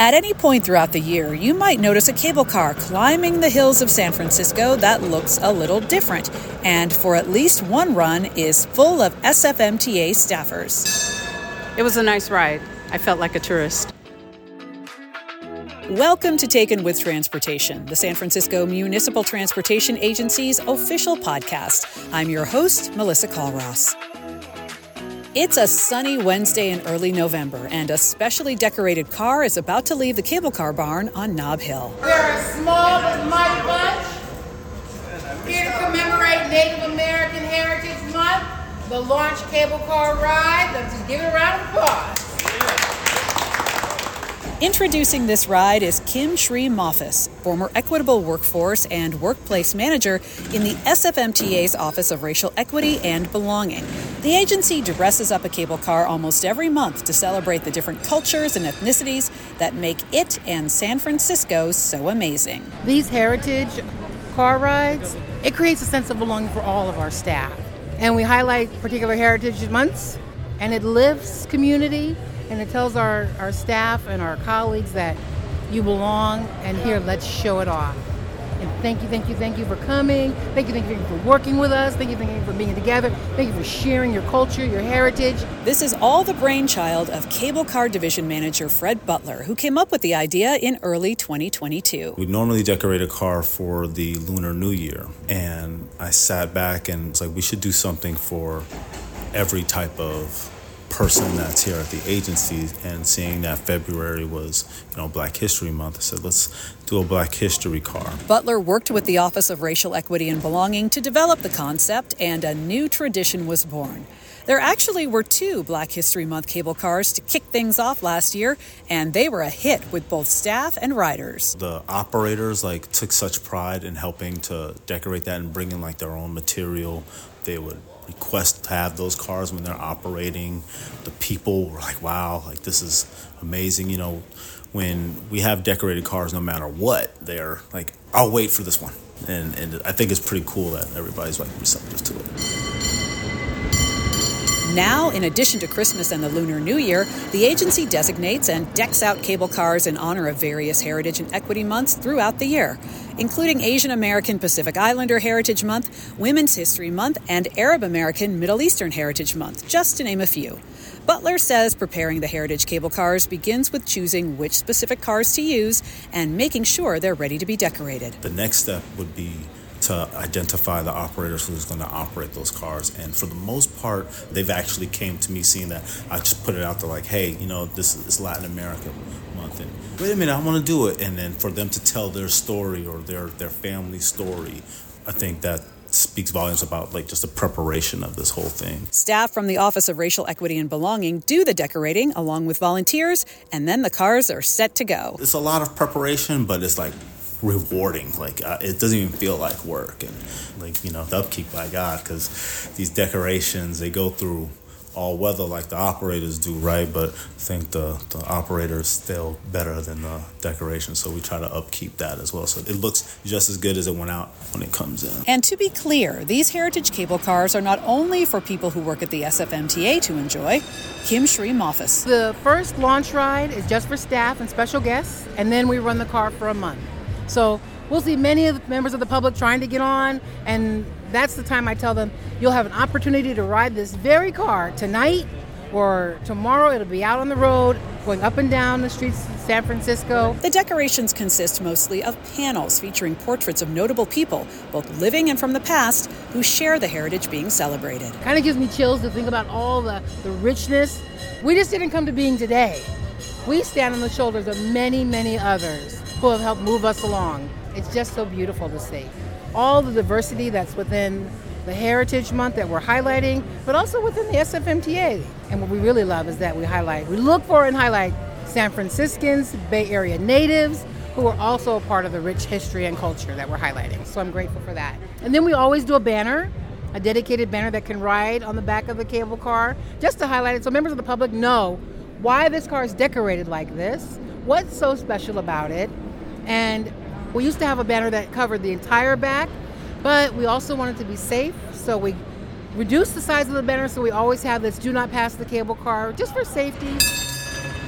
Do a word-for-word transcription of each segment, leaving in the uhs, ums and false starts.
At any point throughout the year, you might notice a cable car climbing the hills of San Francisco that looks a little different, and for at least one run is full of S F M T A staffers. It was a nice ride. I felt like a tourist. Welcome to Taken with Transportation, the San Francisco Municipal Transportation Agency's official podcast. I'm your host, Melissa Colross. It's a sunny Wednesday in early November, and a specially decorated car is about to leave the cable car barn on Nob Hill. We're a small but mighty bunch, here to commemorate Native American Heritage Month, the launch cable car ride. Let's just give it a round of applause. Introducing this ride is Kim Shree Moffis, former Equitable Workforce and Workplace Manager in the S F M T A's Office of Racial Equity and Belonging. The agency dresses up a cable car almost every month to celebrate the different cultures and ethnicities that make it and San Francisco so amazing. These heritage car rides, it creates a sense of belonging for all of our staff. And we highlight particular heritage months, and it lifts community. And it tells our, our staff and our colleagues that you belong, and here, let's show it off. And thank you, thank you, thank you for coming. Thank you, thank you, thank you for working with us. Thank you, thank you for being together. Thank you for sharing your culture, your heritage. This is all the brainchild of Cable Car Division Manager Fred Butler, who came up with the idea in early twenty twenty-two. We normally decorate a car for the Lunar New Year, and I sat back and it's like, we should do something for every type of person that's here at the agency. And seeing that February was, you know, Black History Month, I said, let's do a Black History car. Butler worked with the Office of Racial Equity and Belonging to develop the concept, and a new tradition was born. There actually were two Black History Month cable cars to kick things off last year, and they were a hit with both staff and riders. The operators like took such pride in helping to decorate that and bring in like their own material. They would request to have those cars when they're operating. The people were like, wow, like this is amazing. You know, when we have decorated cars, no matter what, they're like, I'll wait for this one. And and I think it's pretty cool that everybody's like receptive to it. Now, in addition to Christmas and the Lunar New Year, the agency designates and decks out cable cars in honor of various heritage and equity months throughout the year, including Asian American Pacific Islander Heritage Month, Women's History Month, and Arab American Middle Eastern Heritage Month, just to name a few. Butler says preparing the heritage cable cars begins with choosing which specific cars to use and making sure they're ready to be decorated. The next step would be to identify the operators who's going to operate those cars. And for the most part, they've actually came to me seeing that. I just put it out there like, hey, you know, this is Latin America month. And wait a minute, I want to do it. And then for them to tell their story or their, their family story, I think that speaks volumes about like just the preparation of this whole thing. Staff from the Office of Racial Equity and Belonging do the decorating along with volunteers, and then the cars are set to go. It's a lot of preparation, but it's like rewarding. Like uh, it doesn't even feel like work. And like, you know, the upkeep by God, because these decorations, they go through all weather like the operators do, right? But I think the, the operators still better than the decoration, so we try to upkeep that as well. So it looks just as good as it went out when it comes in. And to be clear, these heritage cable cars are not only for people who work at the S F M T A to enjoy. Kim Shree Moffis. The first launch ride is just for staff and special guests, and then we run the car for a month. So we'll see many of the members of the public trying to get on, and that's the time I tell them, you'll have an opportunity to ride this very car tonight or tomorrow. It'll be out on the road, going up and down the streets of San Francisco. The decorations consist mostly of panels featuring portraits of notable people, both living and from the past, who share the heritage being celebrated. Kind of gives me chills to think about all the, the richness. We just didn't come to being today. We stand on the shoulders of many, many others who have helped move us along. It's just so beautiful to see. All the diversity that's within the Heritage Month that we're highlighting, but also within the S F M T A. And what we really love is that we highlight, we look for and highlight San Franciscans, Bay Area natives, who are also a part of the rich history and culture that we're highlighting. So I'm grateful for that. And then we always do a banner, a dedicated banner that can ride on the back of the cable car, just to highlight it so members of the public know why this car is decorated like this, what's so special about it. And we used to have a banner that covered the entire back, but we also wanted to be safe, so we reduced the size of the banner, so we always have this do not pass the cable car, just for safety.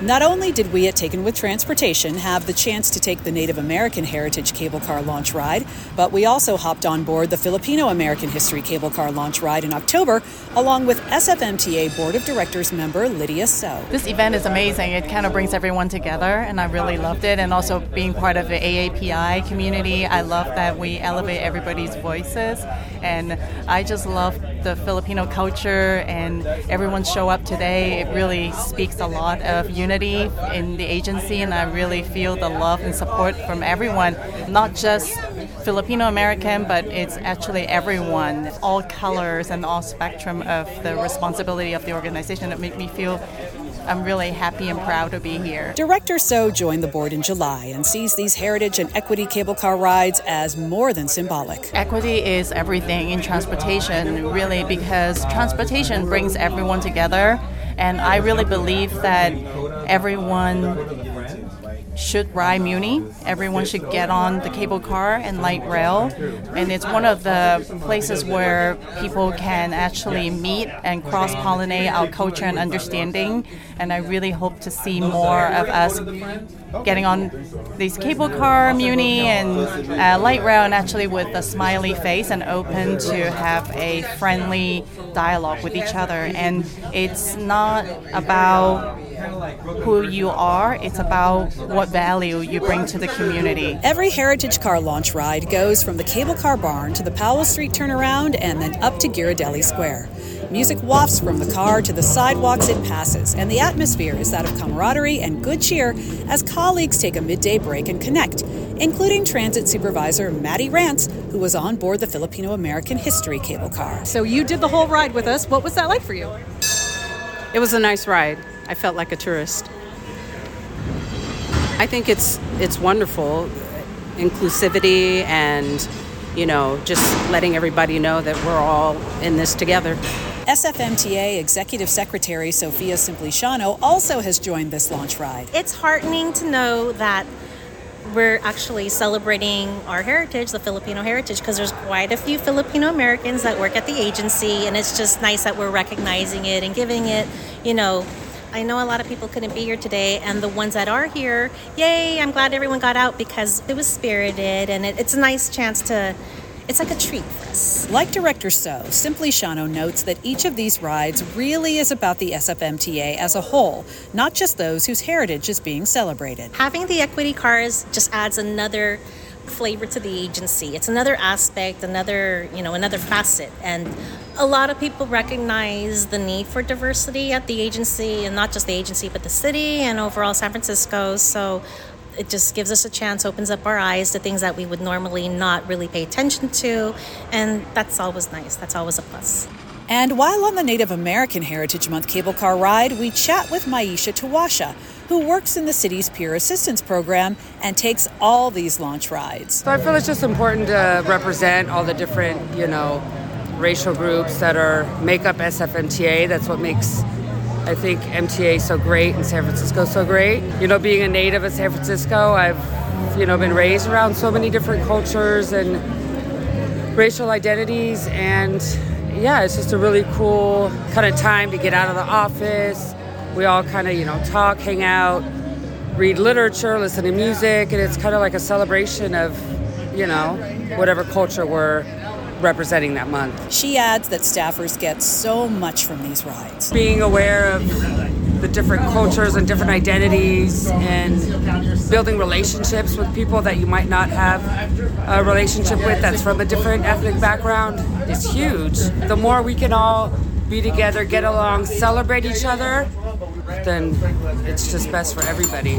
Not only did we at Taken with Transportation have the chance to take the Native American Heritage Cable Car launch ride, but we also hopped on board the Filipino American History Cable Car launch ride in October, along with S F M T A Board of Directors member Lydia So. This event is amazing. It kind of brings everyone together, and I really loved it. And also being part of the A A P I community, I love that we elevate everybody's voices. And I just love the Filipino culture, and everyone show up today. It really speaks a lot of unity in the agency, and I really feel the love and support from everyone, not just Filipino American, but it's actually everyone, all colors and all spectrum of the responsibility of the organization. It made me feel I'm really happy and proud to be here. Director So joined the board in July and sees these heritage and equity cable car rides as more than symbolic. Equity is everything in transportation, really, because transportation brings everyone together, and I really believe that everyone should ride Muni. Everyone should get on the cable car and light rail. And it's one of the places where people can actually meet and cross-pollinate our culture and understanding. And I really hope to see more of us getting on these cable car, Muni, and uh, light rail, and actually with a smiley face and open to have a friendly dialogue with each other. And it's not about who you are, it's about what value you bring to the community. Every Heritage Car launch ride goes from the Cable Car Barn to the Powell Street turnaround and then up to Ghirardelli Square. Music wafts from the car to the sidewalks it passes, and the atmosphere is that of camaraderie and good cheer as colleagues take a midday break and connect, including Transit Supervisor Maddie Rance, who was on board the Filipino American History Cable Car. So you did the whole ride with us. What was that like for you? It was a nice ride. I felt like a tourist. I think it's it's wonderful, inclusivity, and, you know, just letting everybody know that we're all in this together. S F M T A Executive Secretary Sofia Simpliciano also has joined this launch ride. It's heartening to know that we're actually celebrating our heritage, the Filipino heritage, because there's quite a few Filipino Americans that work at the agency, and it's just nice that we're recognizing it and giving it, you know, I know a lot of people couldn't be here today, and the ones that are here, yay, I'm glad everyone got out because it was spirited, and it, it's a nice chance to, it's like a treat for us. Like Director So, Simpliciano notes that each of these rides really is about the S F M T A as a whole, not just those whose heritage is being celebrated. Having the equity cars just adds another flavor to the agency. It's another aspect, another, you know, another facet. And a lot of people recognize the need for diversity at the agency, and not just the agency, but the city and overall San Francisco. So it just gives us a chance, opens up our eyes to things that we would normally not really pay attention to. And that's always nice. That's always a plus. And while on the Native American Heritage Month cable car ride, we chat with Maisha Tawasha, who works in the city's peer assistance program and takes all these launch rides. So I feel it's just important to represent all the different, you know, racial groups that are make up S F M T A. That's what makes, I think, M T A so great and San Francisco so great. You know, being a native of San Francisco, I've, you know, been raised around so many different cultures and racial identities, and yeah, it's just a really cool kind of time to get out of the office. We all kind of, you know, talk, hang out, read literature, listen to music, and it's kind of like a celebration of, you know, whatever culture we're representing that month. She adds that staffers get so much from these rides. Being aware of the different cultures and different identities and building relationships with people that you might not have a relationship with that's from a different ethnic background is huge. The more we can all be together, get along, celebrate each other, then it's just best for everybody.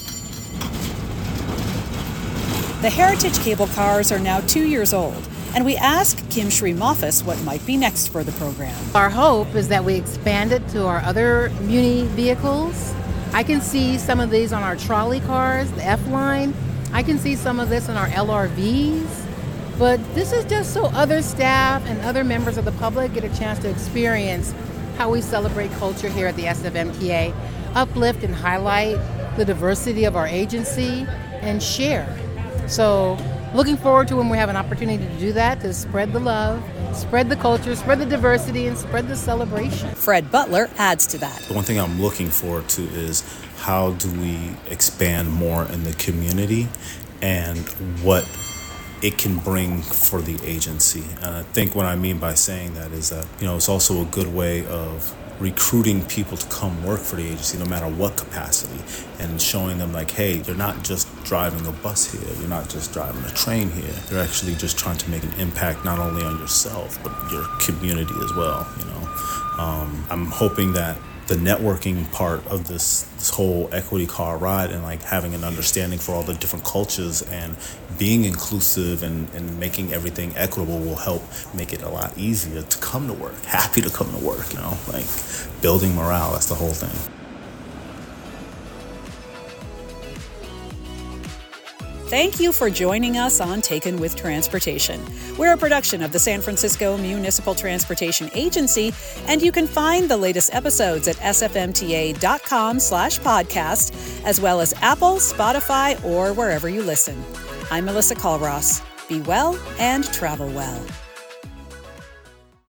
The Heritage cable cars are now two years old, and we asked Kim Sri Moffis what might be next for the program. Our hope is that we expand it to our other Muni vehicles. I can see some of these on our trolley cars, the F-Line. I can see some of this in our L R Vs. But this is just so other staff and other members of the public get a chance to experience how we celebrate culture here at the S F M T A, uplift and highlight the diversity of our agency, and share. So looking forward to when we have an opportunity to do that, to spread the love, Spread the culture, spread the diversity, and spread the celebration. Fred Butler adds to that. The one thing I'm looking forward to is how do we expand more in the community and what it can bring for the agency. And I think what I mean by saying that is that, you know, it's also a good way of recruiting people to come work for the agency no matter what capacity, and showing them like, hey, you're not just driving a bus here, you're not just driving a train here, you're actually just trying to make an impact not only on yourself but your community as well. You know, um, I'm hoping that the networking part of this, this whole equity car ride and like having an understanding for all the different cultures and being inclusive and, and making everything equitable will help make it a lot easier to come to work, happy to come to work, you know, like building morale, that's the whole thing. Thank you for joining us on Taken with Transportation. We're a production of the San Francisco Municipal Transportation Agency, and you can find the latest episodes at sfmta.com slash podcast, as well as Apple, Spotify, or wherever you listen. I'm Melissa Colross. Be well and travel well.